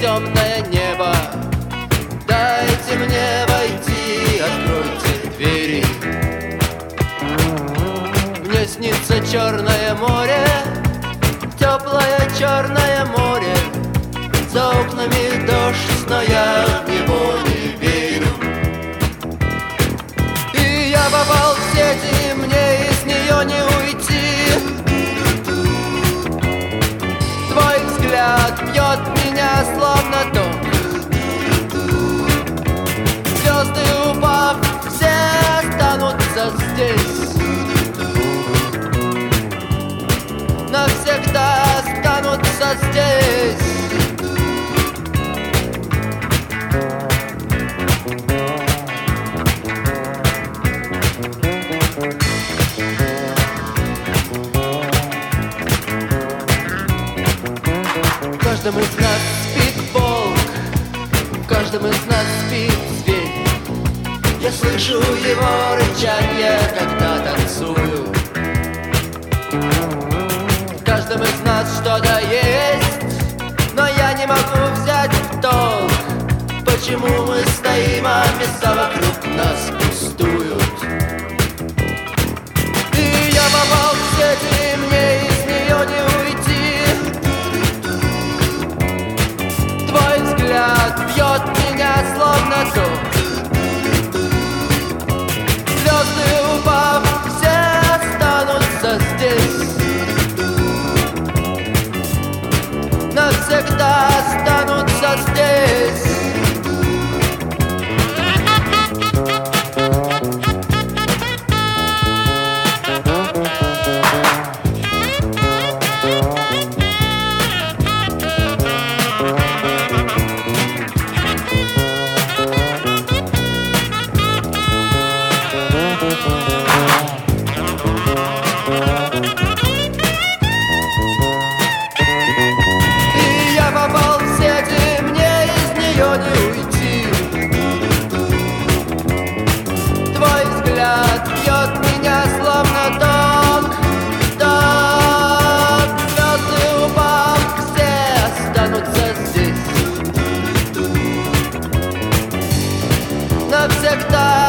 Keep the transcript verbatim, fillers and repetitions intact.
темное небо. Дайте мне войти, откройте двери. Мне снится черное море, теплое черное море. За окнами дождь, но я в него не верю. И я попал в сеть, и мне из нее не уйти. Твой взгляд бьет меня словно ток. Звезды упав, все останутся здесь. Навсегда останутся здесь. В каждом из нас спит волк, в каждом из нас спит зверь. Я слышу его рычанье, когда танцую. В каждом из нас что-то есть, но я не могу взять в толк, почему мы стоим, а места вокруг нас пустуют. И я попал в сеть, и мне из нее не уйти. Твой взгляд бьет меня словно ток. Звезды упав, все останутся здесь. Навсегда останутся здесь. Навсегда